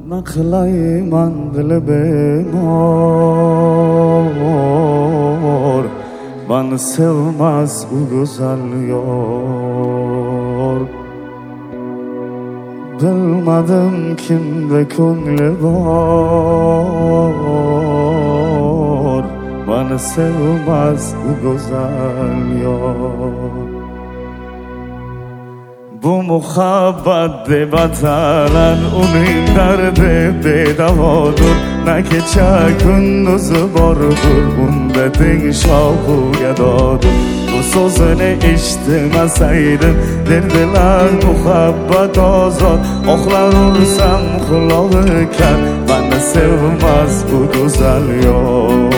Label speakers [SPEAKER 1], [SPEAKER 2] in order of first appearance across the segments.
[SPEAKER 1] Ne kılayım andlı bemor, bana sevmez o güzel yor. Bilmedim kimde köngli var, bana sevmez o güzel yor. Bu muhabbet de batalan onun derdi bedavadır. Ne gece gündüzü vardır, bunda den şahı yadadır. Bu sözünü işitmeseydim derdiler muhabbet azad. Oklanırsam kulağıken bana sevmez bu güzel yol.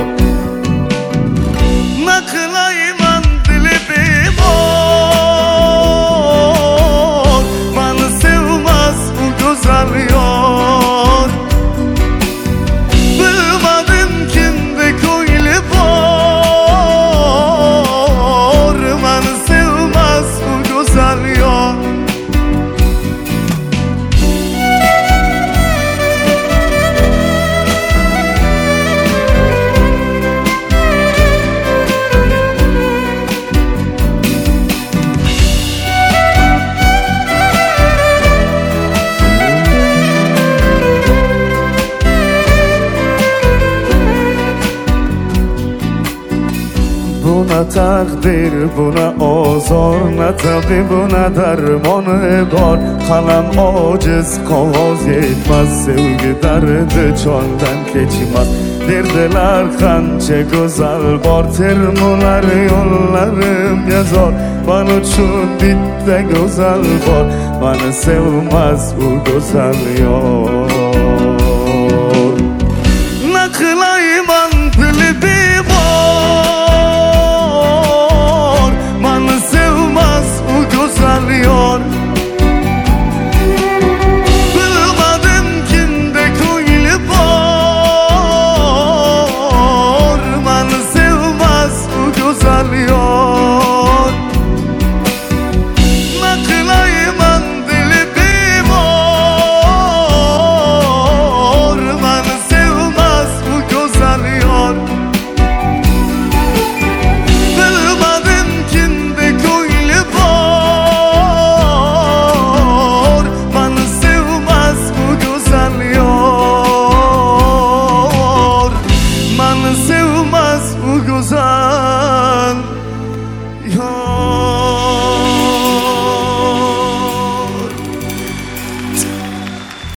[SPEAKER 1] Buna takdir, buna ozor, ne tabi buna dermanı var. Kalem aciz, kavaz yetmez, sevgi derdi çölden geçmez. Derdiler kança güzel var, termolar yollarım yazar. Bana için bitti güzel var, bana sevmez bu güzel yol. Ne kılay